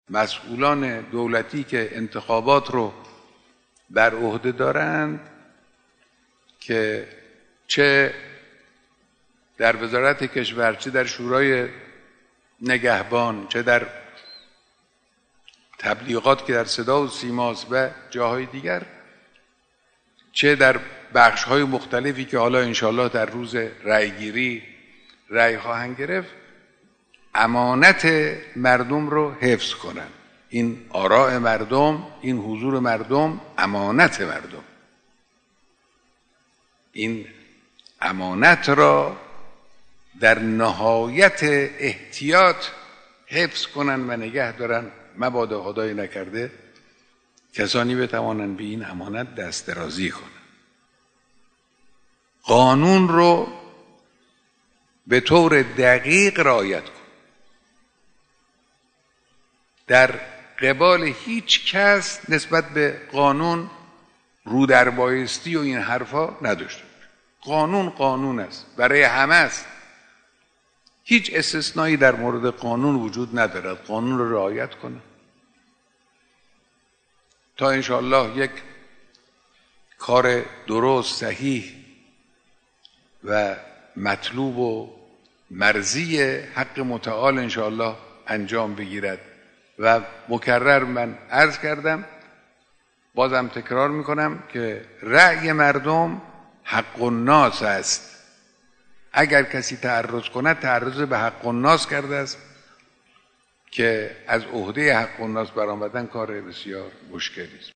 مسئولان دولتی که انتخابات رو بر عهده دارند که چه در وزارت کشور، چه در شورای نگهبان، چه در تبلیغات که در صدا و سیماست و جاهای دیگر، چه در بخش‌های مختلفی که حالا انشاءالله در روز رأیگیری رأی خواهند گرفت، امانت مردم رو حفظ کنن. این آراء مردم، این حضور مردم امانت مردم. این امانت را در نهایت احتیاط حفظ کنن و نگه دارن، مبادا خدای نکرده کسانی بتوانند به این امانت دست درازی کنند. قانون رو به طور دقیق رعایت کن. در قبال هیچ کس نسبت به قانون رودربایستی و این حرفا نداشته. قانون قانون است، برای همه است. هیچ استثنایی در مورد قانون وجود ندارد. قانون رو رعایت کنه تا انشاءالله یک کار درست، صحیح و مطلوب و مرضی حق متعال انشاءالله انجام بگیرد. و مکرر من عرض کردم، بازم تکرار میکنم که رأی مردم حق الناس است. اگر کسی تعرض کند، تعرض به حق الناس کرده است که از عهده حق الناس برآمدن کار بسیار مشکلی است.